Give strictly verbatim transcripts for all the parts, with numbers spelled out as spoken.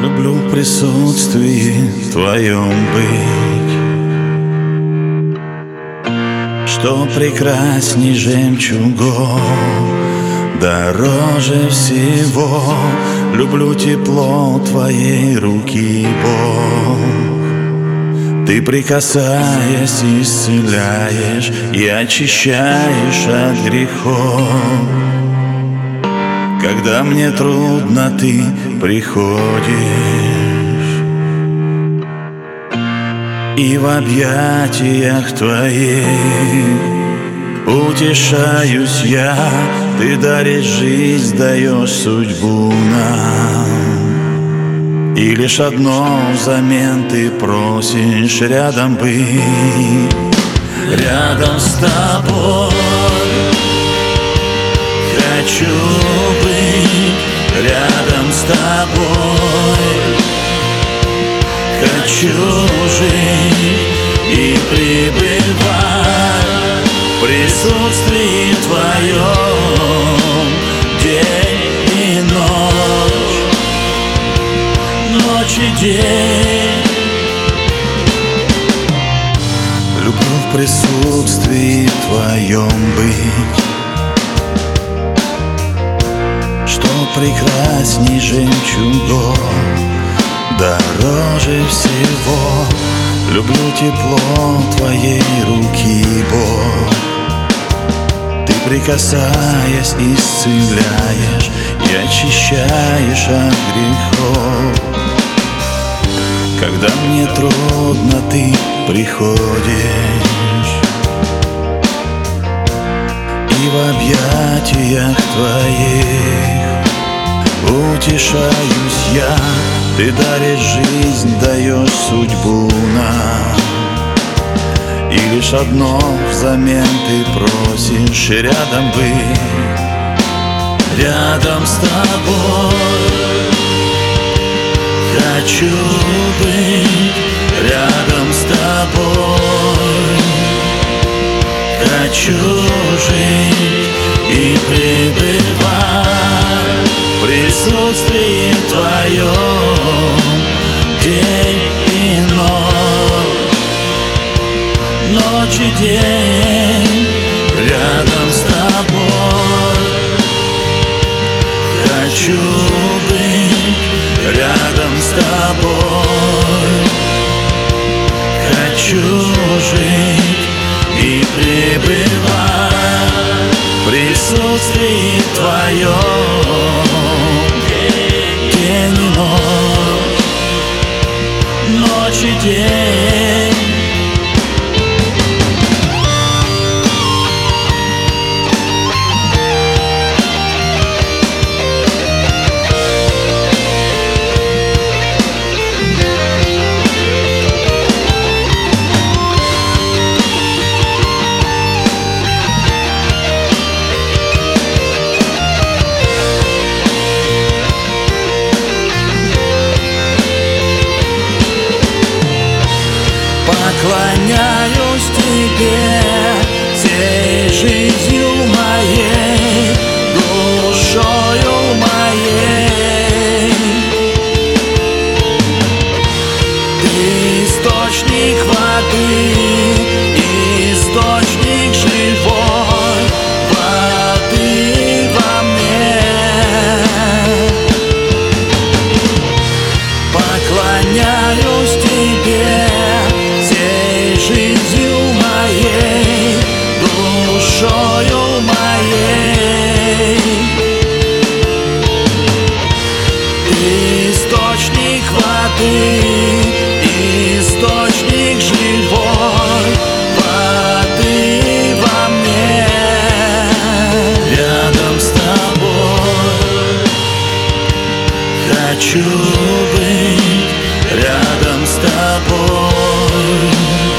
Люблю в присутствии твоем быть, что прекрасней жемчугов, дороже всего. Люблю тепло твоей руки, Бог. Ты, прикасаясь, исцеляешь и очищаешь от грехов. Когда мне трудно, ты приходишь, и в объятиях твоих утешаюсь я. Ты даришь жизнь, даешь судьбу нам, и лишь одно взамен ты просишь: рядом быть, рядом с тобой. Хочу быть рядом с тобой, хочу жить и пребывать в присутствии твоем день и ночь, ночь и день. Люблю в присутствии твоем быть, что прекрасней жемчугов, дороже всего. Люблю тепло твоей руки, Бог. Ты, прикасаясь, исцеляешь и очищаешь от грехов. Когда мне трудно, ты приходишь, и в объятиях твоих утешаюсь я. Ты даришь жизнь, даешь судьбу нам, и лишь одно взамен ты просишь: рядом быть, рядом с тобой. Хочу быть рядом с тобой, хочу жить и пребывать в присутствии твоем день и ночь, ночь и день. Рядом с тобой хочу быть, рядом с тобой хочу жить и пребывать в присутствии твоем день и ночь, ночь и день. Поклоняюсь тебе всей жизнью моей, душою моей. Ты источник воды, источник живой воды во мне. Поклоняюсь тебе жизнью моей, душою моей. Ты источник воды, источник живой воды во мне. Рядом с тобой хочу быть, рядом с тобой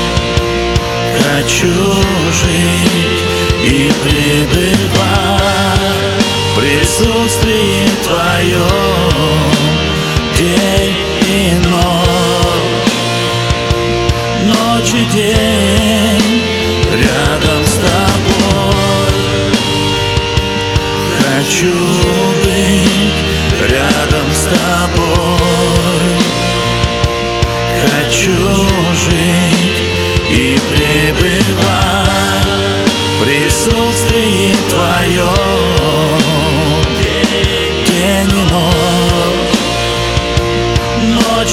хочу жить и пребывать в присутствии твоем день и ночь, ночь и день. Рядом с тобой хочу быть, рядом с тобой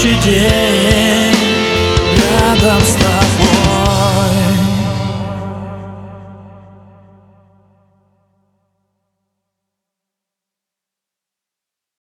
следующий день рядом с тобой.